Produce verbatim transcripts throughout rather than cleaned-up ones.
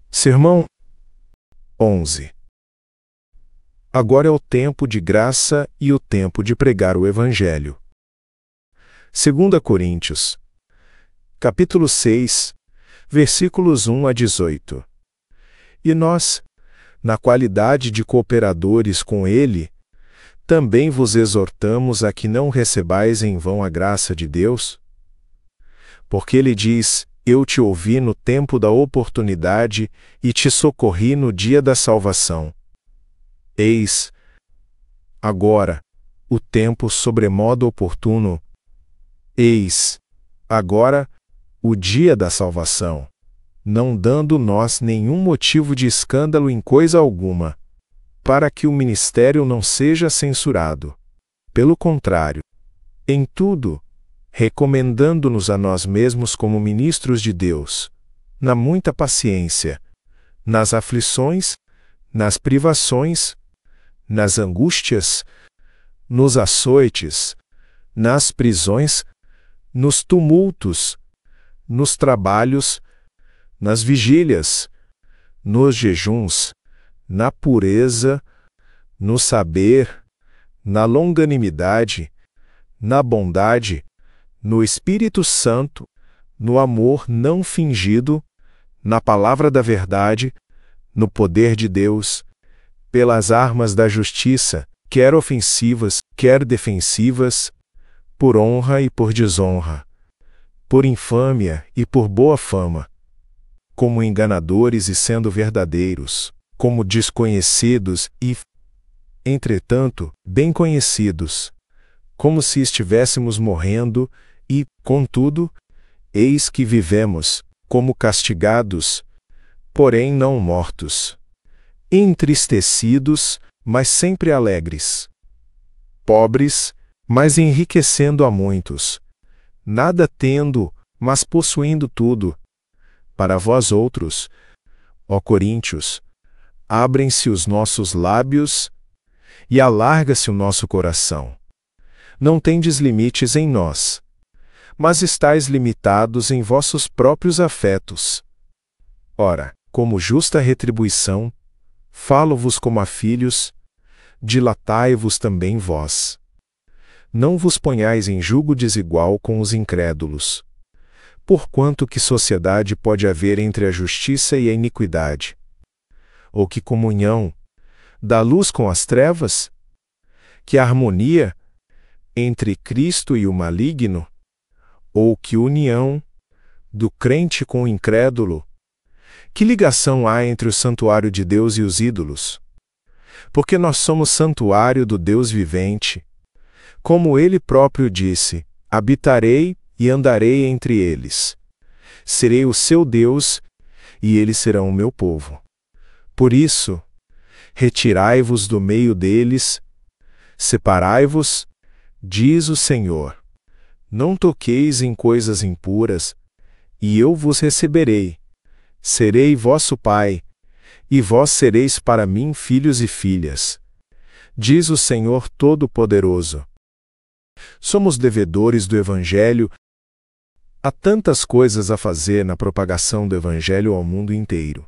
Sermão onze. Agora é o tempo de graça e o tempo de pregar o Evangelho. Segunda Coríntios, capítulo seis, versículos um a dezoito. E nós, na qualidade de cooperadores com ele, também vos exortamos a que não recebais em vão a graça de Deus? Porque ele diz: Eu te ouvi no tempo da oportunidade e te socorri no dia da salvação. Eis, agora, o tempo sobremodo oportuno. Eis, agora, o dia da salvação, não dando nós nenhum motivo de escândalo em coisa alguma, para que o ministério não seja censurado. Pelo contrário, em tudo, recomendando-nos a nós mesmos como ministros de Deus, na muita paciência, nas aflições, nas privações, nas angústias, nos açoites, nas prisões, nos tumultos, nos trabalhos, nas vigílias, nos jejuns, na pureza, no saber, na longanimidade, na bondade, no Espírito Santo, no amor não fingido, na palavra da verdade, no poder de Deus, pelas armas da justiça, quer ofensivas, quer defensivas, por honra e por desonra, por infâmia e por boa fama, como enganadores e sendo verdadeiros, como desconhecidos e, entretanto, bem conhecidos, como se estivéssemos morrendo e, contudo, eis que vivemos, como castigados, porém não mortos, entristecidos, mas sempre alegres, pobres, mas enriquecendo a muitos, nada tendo, mas possuindo tudo. Para vós outros, ó Coríntios, abrem-se os nossos lábios e alarga-se o nosso coração. Não tendes limites em nós, mas estáis limitados em vossos próprios afetos. Ora, como justa retribuição, falo-vos como a filhos, dilatai-vos também vós. Não vos ponhais em julgo desigual com os incrédulos. Porquanto que sociedade pode haver entre a justiça e a iniquidade? Ou que comunhão da luz com as trevas? Que harmonia entre Cristo e o maligno? Ou que união do crente com o incrédulo? Que ligação há entre o santuário de Deus e os ídolos? Porque nós somos santuário do Deus vivente. Como ele próprio disse: habitarei e andarei entre eles. Serei o seu Deus, e eles serão o meu povo. Por isso, retirai-vos do meio deles, separai-vos, diz o Senhor. Não toqueis em coisas impuras, e eu vos receberei. Serei vosso Pai, e vós sereis para mim filhos e filhas. Diz o Senhor Todo-Poderoso. Somos devedores do Evangelho. Há tantas coisas a fazer na propagação do Evangelho ao mundo inteiro.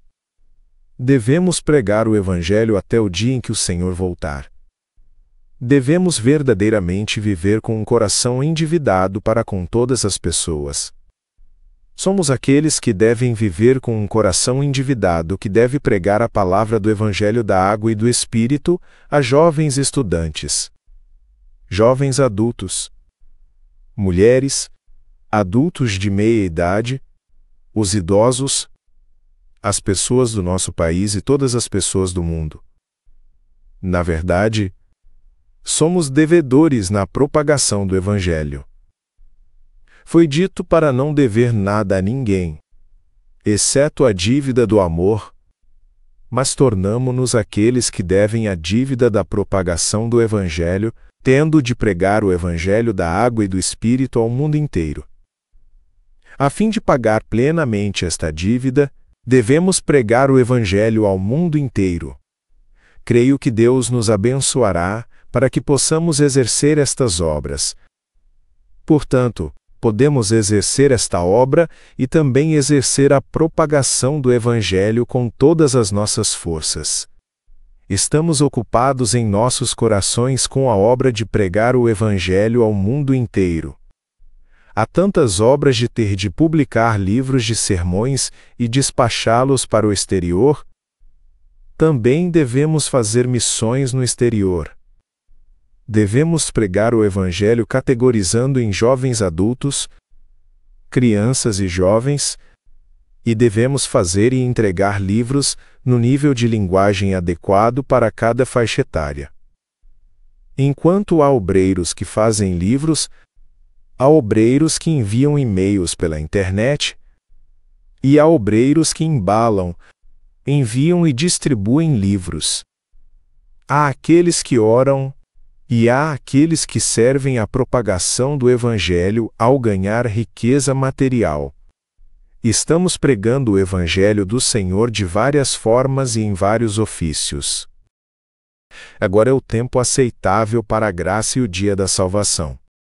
Devemos pregar o Evangelho até o dia em que o Senhor voltar. Devemos verdadeiramente viver com um coração endividado para com todas as pessoas. Somos aqueles que devem viver com um coração endividado que deve pregar a palavra do Evangelho da água e do Espírito a jovens estudantes, jovens adultos, mulheres, adultos de meia idade, os idosos, as pessoas do nosso país e todas as pessoas do mundo. Na verdade, somos devedores na propagação do Evangelho. Foi dito para não dever nada a ninguém, exceto a dívida do amor, mas tornamo-nos aqueles que devem a dívida da propagação do Evangelho, tendo de pregar o Evangelho da água e do Espírito ao mundo inteiro. A fim de pagar plenamente esta dívida, devemos pregar o Evangelho ao mundo inteiro. Creio que Deus nos abençoará para que possamos exercer estas obras. Portanto, podemos exercer esta obra e também exercer a propagação do Evangelho com todas as nossas forças. Estamos ocupados em nossos corações com a obra de pregar o Evangelho ao mundo inteiro. Há tantas obras de ter de publicar livros de sermões e despachá-los para o exterior. Também devemos fazer missões no exterior. Devemos pregar o Evangelho categorizando em jovens adultos, crianças e jovens, e devemos fazer e entregar livros no nível de linguagem adequado para cada faixa etária. Enquanto há obreiros que fazem livros, há obreiros que enviam e-mails pela internet, e há obreiros que embalam, enviam e distribuem livros. Há aqueles que oram, e há aqueles que servem à propagação do Evangelho ao ganhar riqueza material. Estamos pregando o Evangelho do Senhor de várias formas e em vários ofícios. Agora é o tempo aceitável para a graça e o dia da salvação.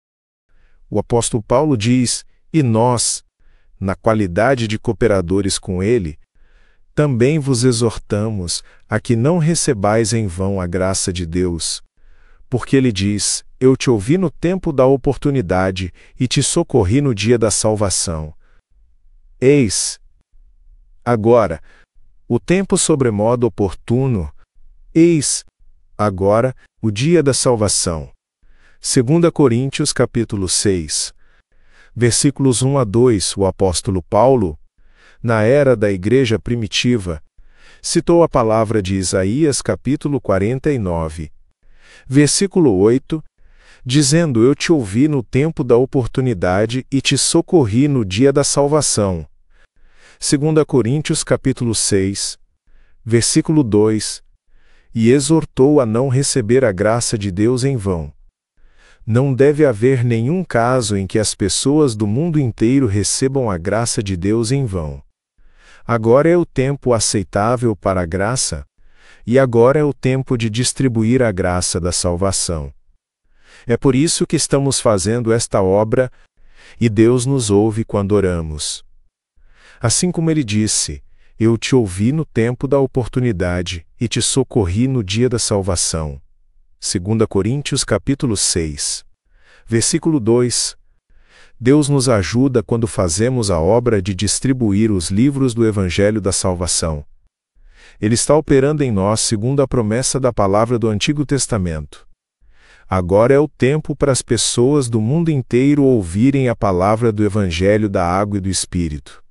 O apóstolo Paulo diz, e nós, na qualidade de cooperadores com ele, também vos exortamos a que não recebais em vão a graça de Deus, porque ele diz, eu te ouvi no tempo da oportunidade e te socorri no dia da salvação. Eis, agora, o tempo sobremodo oportuno, eis, agora, o dia da salvação. Segunda Coríntios capítulo seis, versículos um a dois, o apóstolo Paulo, na era da igreja primitiva, citou a palavra de Isaías capítulo quarenta e nove, versículo oito, dizendo, eu te ouvi no tempo da oportunidade e te socorri no dia da salvação. Segunda Coríntios capítulo seis, versículo dois, e exortou a não receber a graça de Deus em vão. Não deve haver nenhum caso em que as pessoas do mundo inteiro recebam a graça de Deus em vão. Agora é o tempo aceitável para a graça, e agora é o tempo de distribuir a graça da salvação. É por isso que estamos fazendo esta obra, e Deus nos ouve quando oramos. Assim como ele disse, eu te ouvi no tempo da oportunidade e te socorri no dia da salvação. Segunda Coríntios capítulo seis, versículo dois. Deus nos ajuda quando fazemos a obra de distribuir os livros do Evangelho da salvação. Ele está operando em nós segundo a promessa da palavra do Antigo Testamento. Agora é o tempo para as pessoas do mundo inteiro ouvirem a palavra do Evangelho da água e do Espírito.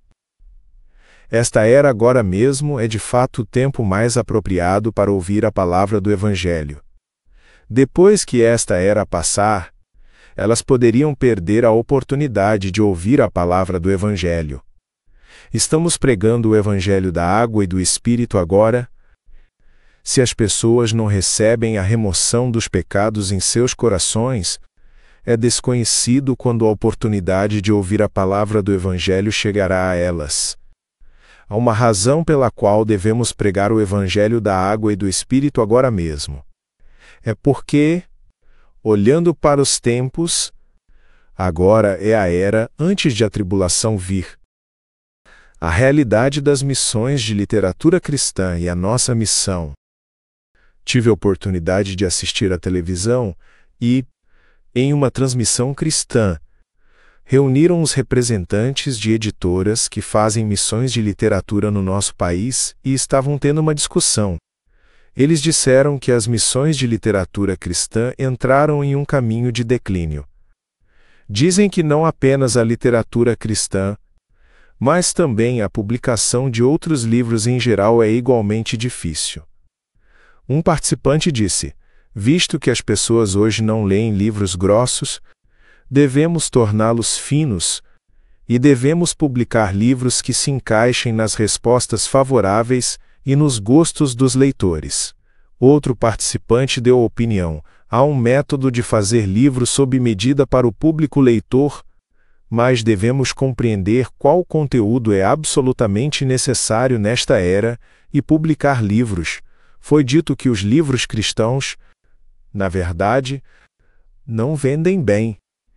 Esta era agora mesmo é de fato o tempo mais apropriado para ouvir a palavra do Evangelho. Depois que esta era passar, elas poderiam perder a oportunidade de ouvir a palavra do Evangelho. Estamos pregando o Evangelho da água e do Espírito agora. Se as pessoas não recebem a remoção dos pecados em seus corações, é desconhecido quando a oportunidade de ouvir a palavra do Evangelho chegará a elas. Há uma razão pela qual devemos pregar o Evangelho da água e do Espírito agora mesmo. É porque, olhando para os tempos, agora é a era antes de a tribulação vir. A realidade das missões de literatura cristã e a nossa missão. Tive a oportunidade de assistir à televisão e, em uma transmissão cristã, reuniram os representantes de editoras que fazem missões de literatura no nosso país e estavam tendo uma discussão. Eles disseram que as missões de literatura cristã entraram em um caminho de declínio. Dizem que não apenas a literatura cristã, mas também a publicação de outros livros em geral é igualmente difícil. Um participante disse, visto que as pessoas hoje não leem livros grossos, devemos torná-los finos, e devemos publicar livros que se encaixem nas respostas favoráveis e nos gostos dos leitores. Outro participante deu a opinião, há um método de fazer livros sob medida para o público leitor, mas devemos compreender qual conteúdo é absolutamente necessário nesta era e publicar livros. Foi dito que os livros cristãos, na verdade, não vendem bem.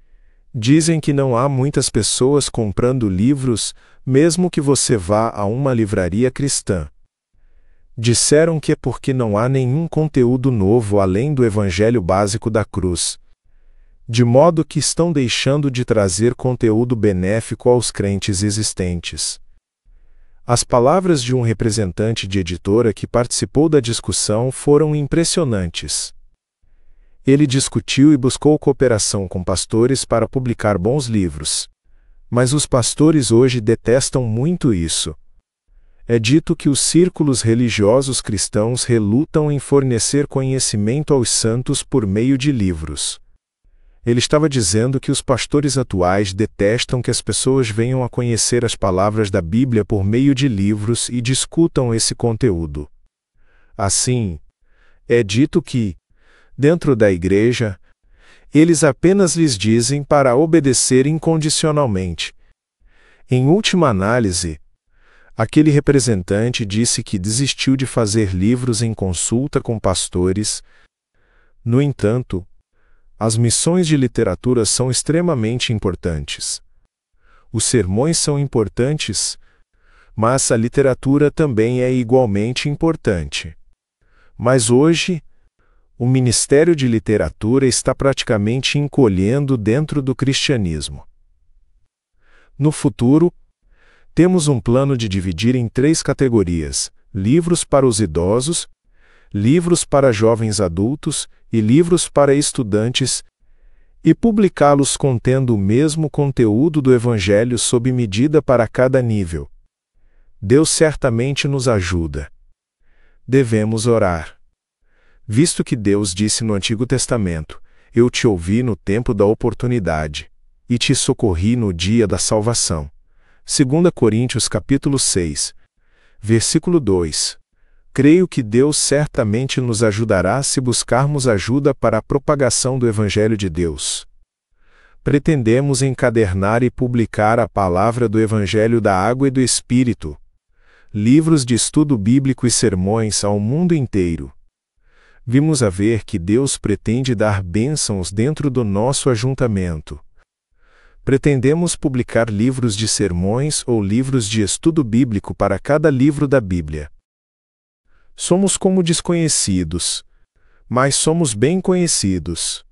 Dizem que não há muitas pessoas comprando livros, mesmo que você vá a uma livraria cristã. Disseram que é porque não há nenhum conteúdo novo além do evangelho básico da cruz. De modo que estão deixando de trazer conteúdo benéfico aos crentes existentes. As palavras de um representante de editora que participou da discussão foram impressionantes. Ele discutiu e buscou cooperação com pastores para publicar bons livros. Mas os pastores hoje detestam muito isso. É dito que os círculos religiosos cristãos relutam em fornecer conhecimento aos santos por meio de livros. Ele estava dizendo que os pastores atuais detestam que as pessoas venham a conhecer as palavras da Bíblia por meio de livros e discutam esse conteúdo. Assim, é dito que, dentro da igreja, eles apenas lhes dizem para obedecer incondicionalmente. Em última análise, aquele representante disse que desistiu de fazer livros em consulta com pastores. No entanto, as missões de literatura são extremamente importantes. Os sermões são importantes, mas a literatura também é igualmente importante. Mas hoje, o ministério de literatura está praticamente encolhendo dentro do cristianismo. No futuro, temos um plano de dividir em três categorias: livros para os idosos, livros para jovens adultos e livros para estudantes, e publicá-los contendo o mesmo conteúdo do Evangelho sob medida para cada nível. Deus certamente nos ajuda. Devemos orar. Visto que Deus disse no Antigo Testamento: Eu te ouvi no tempo da oportunidade, e te socorri no dia da salvação. Segunda Coríntios capítulo seis, versículo dois. Creio que Deus certamente nos ajudará se buscarmos ajuda para a propagação do Evangelho de Deus. Pretendemos encadernar e publicar a palavra do Evangelho da Água e do Espírito, livros de estudo bíblico e sermões ao mundo inteiro. Vimos a ver que Deus pretende dar bênçãos dentro do nosso ajuntamento. Pretendemos publicar livros de sermões ou livros de estudo bíblico para cada livro da Bíblia. Somos como desconhecidos, mas somos bem conhecidos.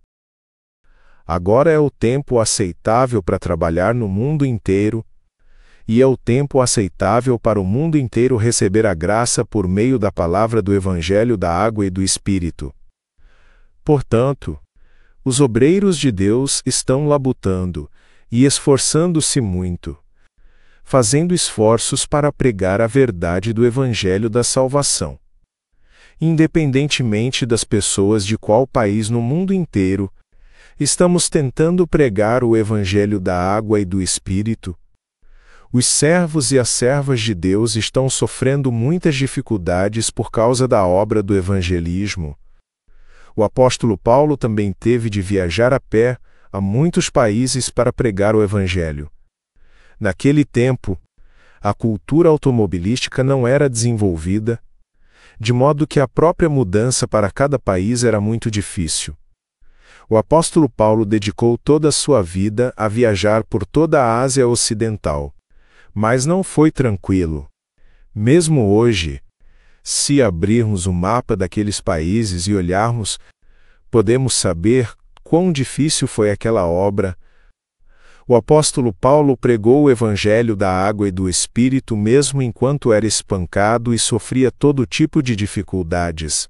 Agora é o tempo aceitável para trabalhar no mundo inteiro, e é o tempo aceitável para o mundo inteiro receber a graça por meio da palavra do Evangelho da Água e do Espírito. Portanto, os obreiros de Deus estão labutando e esforçando-se muito, fazendo esforços para pregar a verdade do Evangelho da salvação. Independentemente das pessoas de qual país no mundo inteiro, estamos tentando pregar o Evangelho da Água e do Espírito. Os servos e as servas de Deus estão sofrendo muitas dificuldades por causa da obra do evangelismo. O apóstolo Paulo também teve de viajar a pé a muitos países para pregar o Evangelho. Naquele tempo, a cultura automobilística não era desenvolvida, de modo que a própria mudança para cada país era muito difícil. O apóstolo Paulo dedicou toda a sua vida a viajar por toda a Ásia Ocidental, mas não foi tranquilo. Mesmo hoje, se abrirmos o mapa daqueles países e olharmos, podemos saber quão difícil foi aquela obra. O apóstolo Paulo pregou o Evangelho da Água e do Espírito mesmo enquanto era espancado e sofria todo tipo de dificuldades.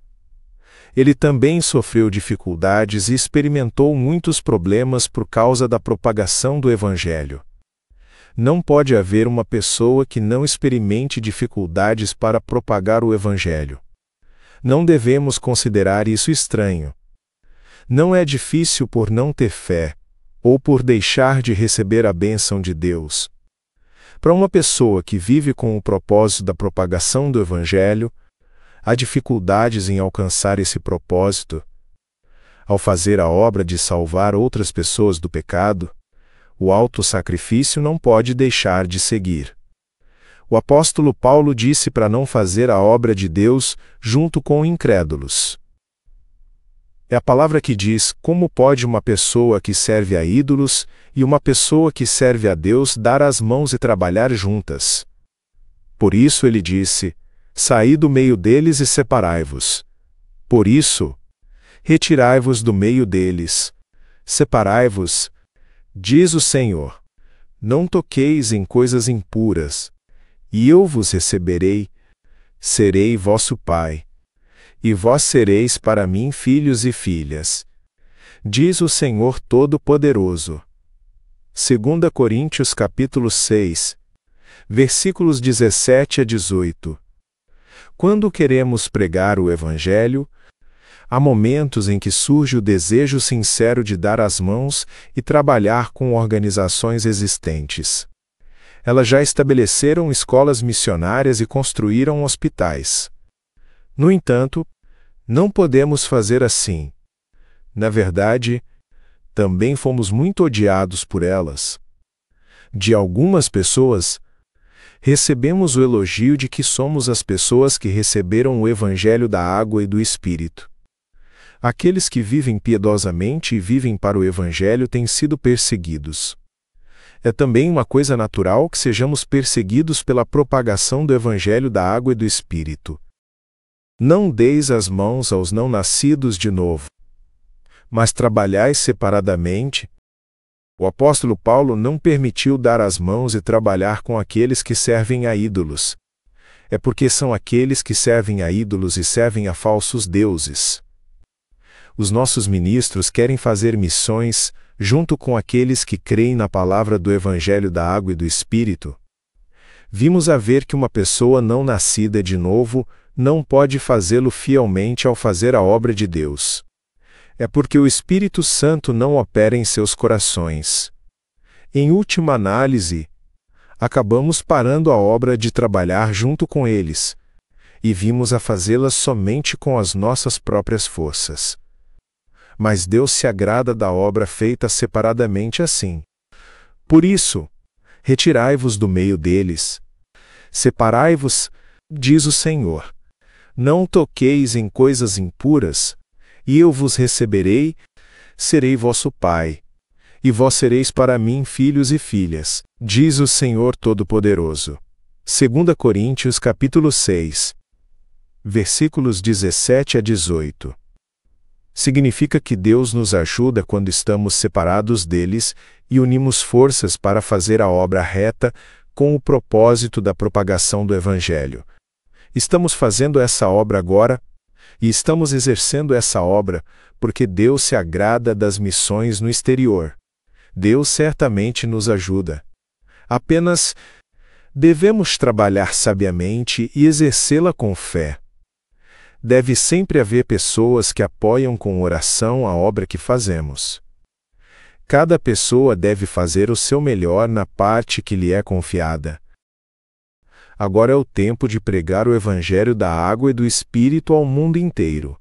Ele também sofreu dificuldades e experimentou muitos problemas por causa da propagação do Evangelho. Não pode haver uma pessoa que não experimente dificuldades para propagar o Evangelho. Não devemos considerar isso estranho. Não é difícil por não ter fé, ou por deixar de receber a bênção de Deus. Para uma pessoa que vive com o propósito da propagação do Evangelho, há dificuldades em alcançar esse propósito. Ao fazer a obra de salvar outras pessoas do pecado, o autossacrifício não pode deixar de seguir. O apóstolo Paulo disse para não fazer a obra de Deus junto com incrédulos. É a palavra que diz como pode uma pessoa que serve a ídolos e uma pessoa que serve a Deus dar as mãos e trabalhar juntas. Por isso ele disse: saí do meio deles e separai-vos. Por isso, retirai-vos do meio deles, separai-vos, diz o Senhor. Não toqueis em coisas impuras, e eu vos receberei, serei vosso Pai, e vós sereis para mim filhos e filhas, diz o Senhor Todo-Poderoso. Segunda Coríntios capítulo seis, versículos dezessete a dezoito. Quando queremos pregar o Evangelho, há momentos em que surge o desejo sincero de dar as mãos e trabalhar com organizações existentes. Elas já estabeleceram escolas missionárias e construíram hospitais. No entanto, não podemos fazer assim. Na verdade, também fomos muito odiados por elas. De algumas pessoas, recebemos o elogio de que somos as pessoas que receberam o Evangelho da água e do Espírito. Aqueles que vivem piedosamente e vivem para o Evangelho têm sido perseguidos. É também uma coisa natural que sejamos perseguidos pela propagação do Evangelho da água e do Espírito. Não deis as mãos aos não nascidos de novo, mas trabalhai separadamente. O apóstolo Paulo não permitiu dar as mãos e trabalhar com aqueles que servem a ídolos. É porque são aqueles que servem a ídolos e servem a falsos deuses. Os nossos ministros querem fazer missões junto com aqueles que creem na palavra do Evangelho da água e do Espírito. Vimos a ver que uma pessoa não nascida de novo não pode fazê-lo fielmente ao fazer a obra de Deus. É porque o Espírito Santo não opera em seus corações. Em última análise, acabamos parando a obra de trabalhar junto com eles, e vimos a fazê-la somente com as nossas próprias forças. Mas Deus se agrada da obra feita separadamente assim. Por isso, retirai-vos do meio deles, separai-vos, diz o Senhor. Não toqueis em coisas impuras, e eu vos receberei, serei vosso Pai, e vós sereis para mim filhos e filhas, diz o Senhor Todo-Poderoso. Segunda Coríntios capítulo seis, versículos dezessete a dezoito. Significa que Deus nos ajuda quando estamos separados deles e unimos forças para fazer a obra reta com o propósito da propagação do Evangelho. Estamos fazendo essa obra agora, e estamos exercendo essa obra porque Deus se agrada das missões no exterior. Deus certamente nos ajuda. Apenas devemos trabalhar sabiamente e exercê-la com fé. Deve sempre haver pessoas que apoiam com oração a obra que fazemos. Cada pessoa deve fazer o seu melhor na parte que lhe é confiada. Agora é o tempo de pregar o Evangelho da água e do Espírito ao mundo inteiro.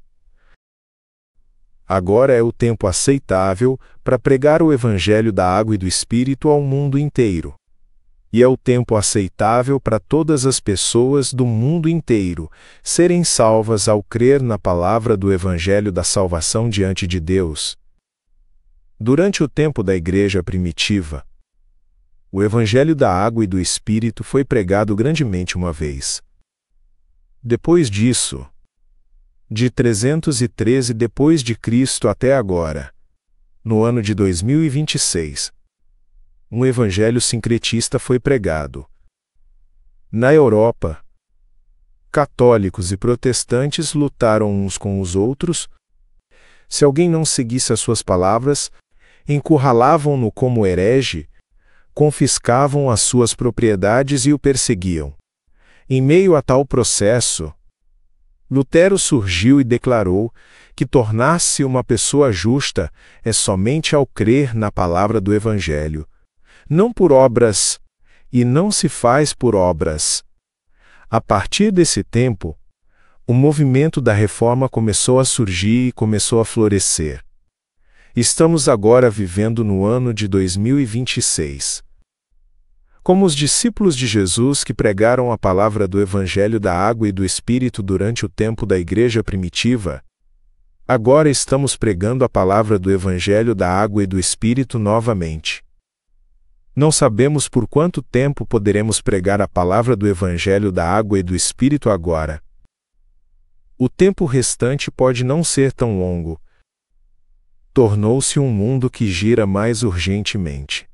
Agora é o tempo aceitável para pregar o Evangelho da água e do Espírito ao mundo inteiro. E é o tempo aceitável para todas as pessoas do mundo inteiro serem salvas ao crer na palavra do Evangelho da salvação diante de Deus. Durante o tempo da Igreja primitiva, o Evangelho da água e do Espírito foi pregado grandemente uma vez. Depois disso, de trezentos e treze depois de Cristo até agora, no ano de dois mil e vinte e seis, um evangelho sincretista foi pregado. Na Europa, católicos e protestantes lutaram uns com os outros. Se alguém não seguisse as suas palavras, encurralavam-no como herege, confiscavam as suas propriedades e o perseguiam. Em meio a tal processo, Lutero surgiu e declarou que tornar-se uma pessoa justa é somente ao crer na palavra do Evangelho, não por obras, e não se faz por obras. A partir desse tempo, o movimento da reforma começou a surgir e começou a florescer. Estamos agora vivendo no ano de dois mil e vinte e seis. Como os discípulos de Jesus que pregaram a palavra do Evangelho da água e do Espírito durante o tempo da Igreja primitiva, Agora estamos pregando a palavra do Evangelho da Água e do Espírito novamente. Não sabemos por quanto tempo poderemos pregar a palavra do Evangelho da Água e do Espírito agora. O tempo restante pode não ser tão longo. Tornou-se um mundo que gira mais urgentemente.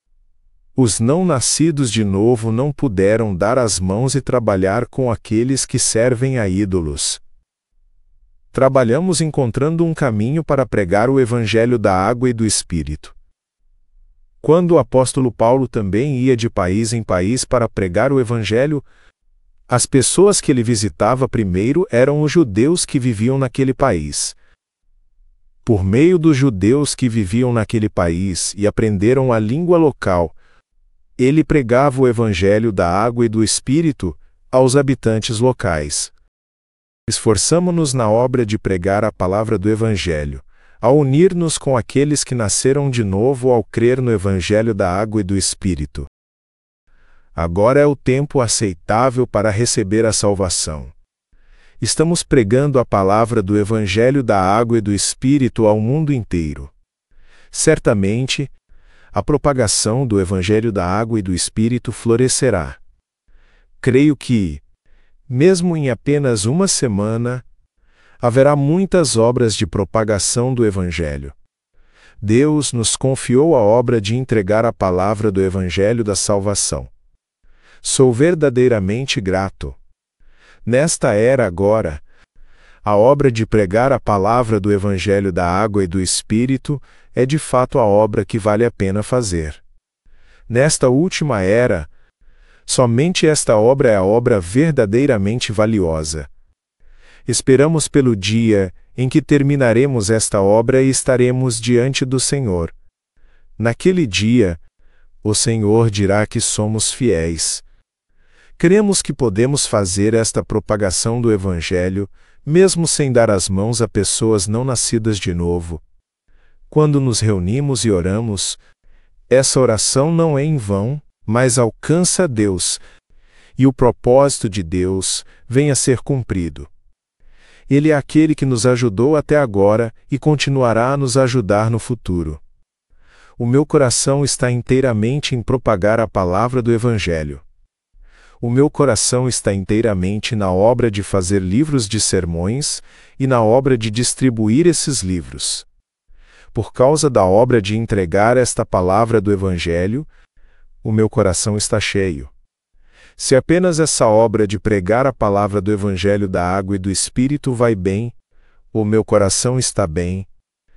Os não nascidos de novo não puderam dar as mãos e trabalhar com aqueles que servem a ídolos. Trabalhamos encontrando um caminho para pregar o Evangelho da Água e do Espírito. Quando o apóstolo Paulo também ia de país em país para pregar o Evangelho, as pessoas que ele visitava primeiro eram os judeus que viviam naquele país. Por meio dos judeus que viviam naquele país e aprenderam a língua local, ele pregava o Evangelho da Água e do Espírito aos habitantes locais. Esforçamo-nos na obra de pregar a palavra do Evangelho, ao unir-nos com aqueles que nasceram de novo ao crer no Evangelho da Água e do Espírito. Agora é o tempo aceitável para receber a salvação. Estamos pregando a palavra do Evangelho da Água e do Espírito ao mundo inteiro. Certamente, a propagação do Evangelho da Água e do Espírito florescerá. Creio que, mesmo em apenas uma semana, haverá muitas obras de propagação do Evangelho. Deus nos confiou a obra de entregar a palavra do Evangelho da salvação. Sou verdadeiramente grato. Nesta era agora, a obra de pregar a palavra do Evangelho da Água e do Espírito é de fato a obra que vale a pena fazer. Nesta última era, somente esta obra é a obra verdadeiramente valiosa. Esperamos pelo dia em que terminaremos esta obra e estaremos diante do Senhor. Naquele dia, o Senhor dirá que somos fiéis. Cremos que podemos fazer esta propagação do Evangelho, mesmo sem dar as mãos a pessoas não nascidas de novo. Quando nos reunimos e oramos, essa oração não é em vão, mas alcança Deus, e o propósito de Deus vem a ser cumprido. Ele é aquele que nos ajudou até agora e continuará a nos ajudar no futuro. O meu coração está inteiramente em propagar a palavra do Evangelho. O meu coração está inteiramente na obra de fazer livros de sermões e na obra de distribuir esses livros. Por causa da obra de entregar esta palavra do Evangelho, o meu coração está cheio. Se apenas essa obra de pregar a palavra do Evangelho da Água e do Espírito vai bem, o meu coração está bem.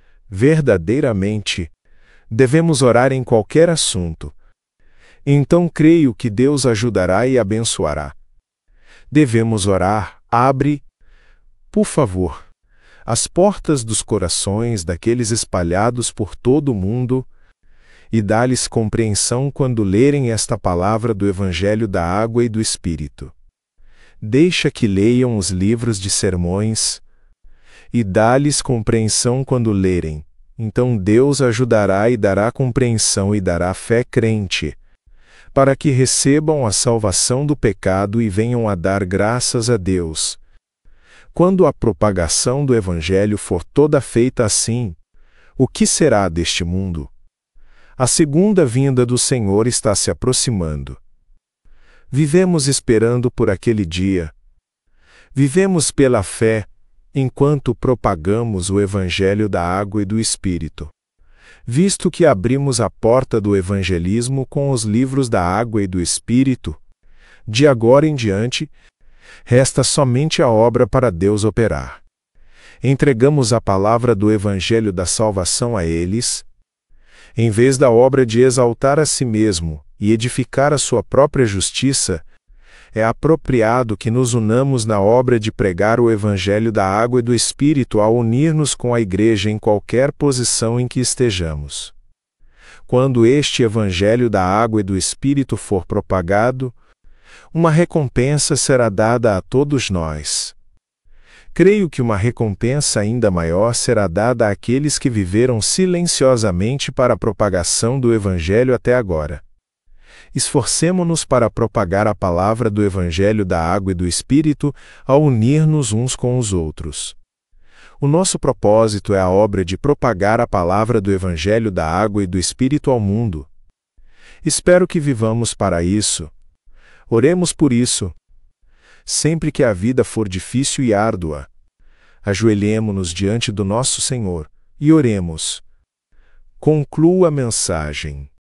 Verdadeiramente, devemos orar em qualquer assunto. Então creio que Deus ajudará e abençoará. Devemos orar, abre, por favor, as portas dos corações daqueles espalhados por todo o mundo, e dá-lhes compreensão quando lerem esta palavra do Evangelho da Água e do Espírito. Deixa que leiam os livros de sermões, e dá-lhes compreensão quando lerem. Então Deus ajudará e dará compreensão e dará fé crente, para que recebam a salvação do pecado e venham a dar graças a Deus. Quando a propagação do Evangelho for toda feita assim, o que será deste mundo? A segunda vinda do Senhor está se aproximando. Vivemos esperando por aquele dia. Vivemos pela fé, enquanto propagamos o Evangelho da Água e do Espírito. Visto que abrimos a porta do evangelismo com os livros da Água e do Espírito, de agora em diante, resta somente a obra para Deus operar. Entregamos a palavra do Evangelho da salvação a eles, em vez da obra de exaltar a si mesmo e edificar a sua própria justiça, é apropriado que nos unamos na obra de pregar o Evangelho da Água e do Espírito ao unir-nos com a Igreja em qualquer posição em que estejamos. Quando este Evangelho da Água e do Espírito for propagado, uma recompensa será dada a todos nós. Creio que uma recompensa ainda maior será dada àqueles que viveram silenciosamente para a propagação do Evangelho até agora. Esforcemo-nos para propagar a palavra do Evangelho da Água e do Espírito ao unir-nos uns com os outros. O nosso propósito é a obra de propagar a palavra do Evangelho da água e do Espírito ao mundo. Espero que vivamos para isso. Oremos por isso. Sempre que a vida for difícil e árdua, ajoelhemo-nos diante do nosso Senhor e oremos. Concluo a mensagem.